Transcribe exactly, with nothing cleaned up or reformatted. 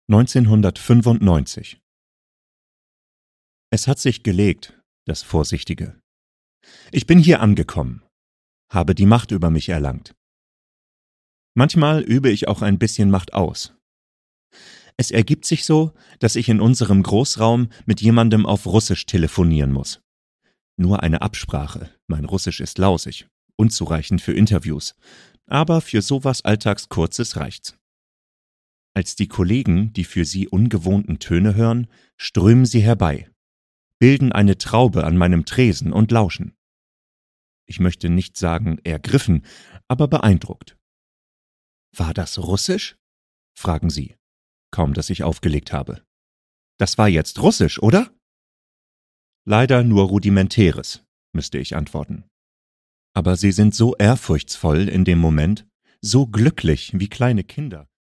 neunzehnhundertfünfundneunzig. Es hat sich gelegt, das Vorsichtige. Ich bin hier angekommen, habe die Macht über mich erlangt. Manchmal übe ich auch ein bisschen Macht aus. Es ergibt sich so, dass ich in unserem Großraum mit jemandem auf Russisch telefonieren muss. Nur eine Absprache, mein Russisch ist lausig, unzureichend für Interviews, aber für sowas Alltagskurzes reicht's. Als die Kollegen die für sie ungewohnten Töne hören, strömen sie herbei, bilden eine Traube an meinem Tresen und lauschen. Ich möchte nicht sagen ergriffen, aber beeindruckt. »War das Russisch?« fragen sie, kaum dass ich aufgelegt habe. »Das war jetzt Russisch, oder?« »Leider nur rudimentäres«, müsste ich antworten. Aber sie sind so ehrfurchtsvoll in dem Moment, so glücklich wie kleine Kinder.